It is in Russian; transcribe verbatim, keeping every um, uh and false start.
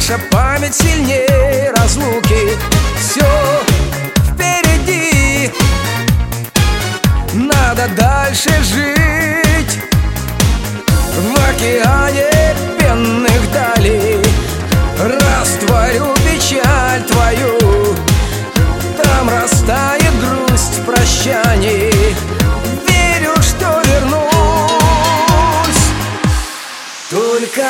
наша память сильнее разлуки. Все впереди, надо дальше жить в океане